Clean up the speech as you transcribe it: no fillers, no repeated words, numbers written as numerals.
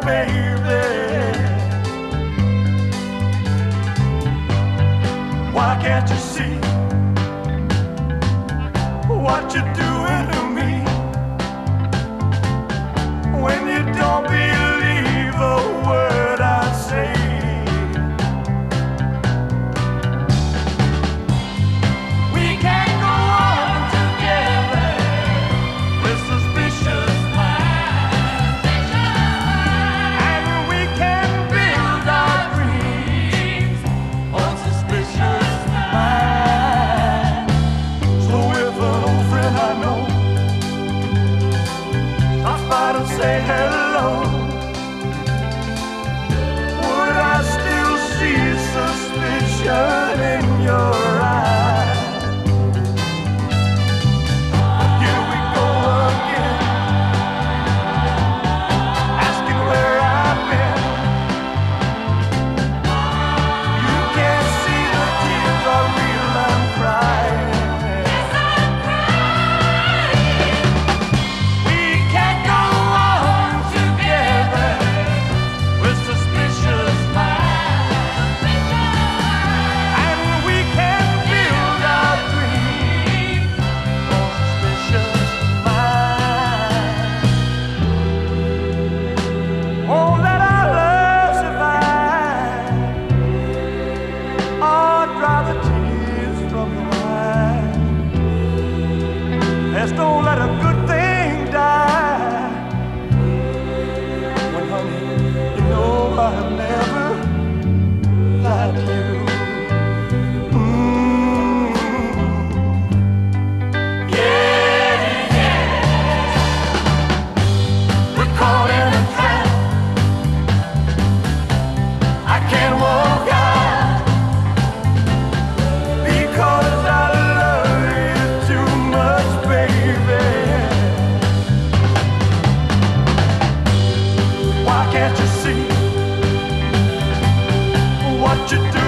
baby. Why can't you see what you're doing to me? When you don't believe a word I say, we can't go on together with suspicious minds, and we can build our dreams on suspicious minds. So if an old friend I know stops by to say hello, would I still see suspicion in your eyes? But here we go again, asking where I've been. You can't see the tears are real, I'm crying. Yes, I'm crying. We can't go on together with suspicious minds, and we can build our dreams on suspicious minds. Oh, let our love survive. Oh, dry the tears from your eyes. Let's don't let a good thing die. When, honey, you know I have never lied to you. Yeah, yeah. We're caught in a trap. I can't walk out because I love you too much, baby. Why can't you see what you do?